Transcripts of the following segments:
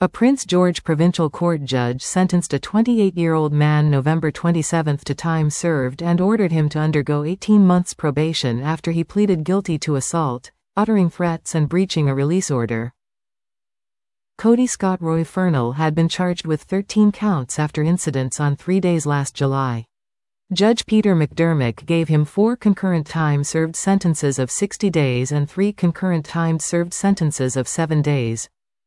A Prince George provincial court judge sentenced a 28-year-old man November 27 to time served and ordered him to undergo 18 months probation after he pleaded guilty to assault, uttering threats and breaching a release order. Cody Scott Roy Fernall had been charged with 13 counts after incidents on 3 days last July. Judge Peter McDermott gave him 4 concurrent time-served sentences of 60 days and 3 concurrent time-served sentences of 7 days.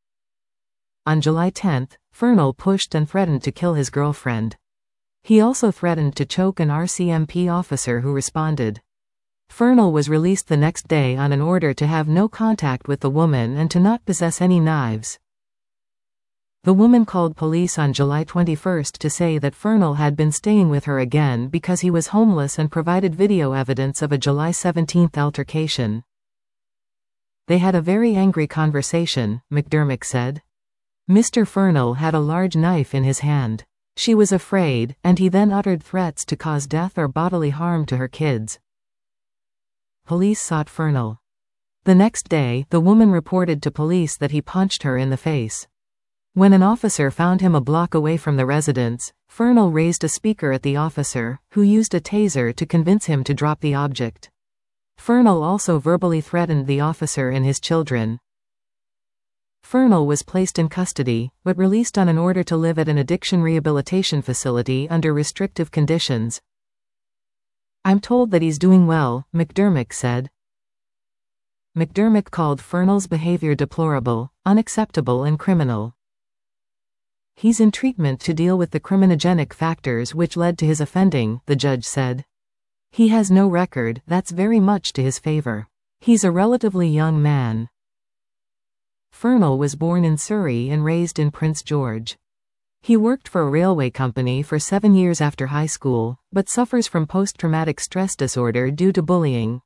On July 10, Fernall pushed and threatened to kill his girlfriend. He also threatened to choke an RCMP officer who responded. Fernall was released the next day on an order to have no contact with the woman and to not possess any knives. The woman called police on July 21 to say that Fernall had been staying with her again because he was homeless and provided video evidence of a July 17 altercation. "They had a very angry conversation," McDermott said. Mr. Fernall had a large knife in his hand. She was afraid, and he then uttered threats to cause death or bodily harm to her kids. Police sought Fernall. The next day, the woman reported to police that he punched her in the face. When an officer found him a block away from the residence, Fernall raised a speaker at the officer, who used a taser to convince him to drop the object. Fernall also verbally threatened the officer and his children. Fernall was placed in custody, but released on an order to live at an addiction rehabilitation facility under restrictive conditions. "I'm told that he's doing well," McDermott said. McDermott called Fernall's behavior deplorable, unacceptable and criminal. "He's in treatment to deal with the criminogenic factors which led to his offending," the judge said. "He has no record, that's very much to his favor. He's a relatively young man." Fernall was born in Surrey and raised in Prince George. He worked for a railway company for 7 years after high school, but suffers from post-traumatic stress disorder due to bullying.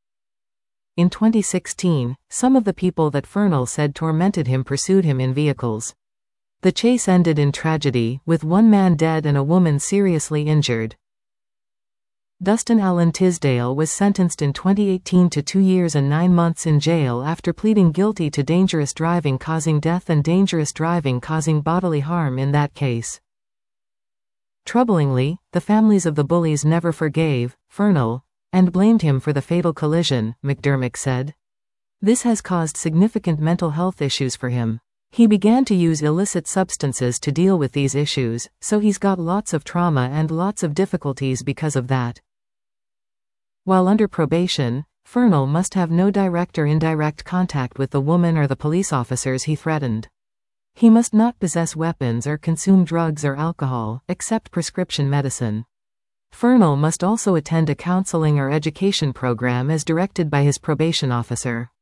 In 2016, some of the people that Fernall said tormented him pursued him in vehicles. The chase ended in tragedy, with 1 man dead and a woman seriously injured. Dustin Allen Tisdale was sentenced in 2018 to 2 years and 9 months in jail after pleading guilty to dangerous driving causing death and dangerous driving causing bodily harm in that case. Troublingly, the families of the bullies never forgave Fernall and blamed him for the fatal collision, McDermott said. "This has caused significant mental health issues for him. He began to use illicit substances to deal with these issues, so he's got lots of trauma and lots of difficulties because of that." While under probation, Fernall must have no direct or indirect contact with the woman or the police officers he threatened. He must not possess weapons or consume drugs or alcohol, except prescription medicine. Fernall must also attend a counseling or education program as directed by his probation officer.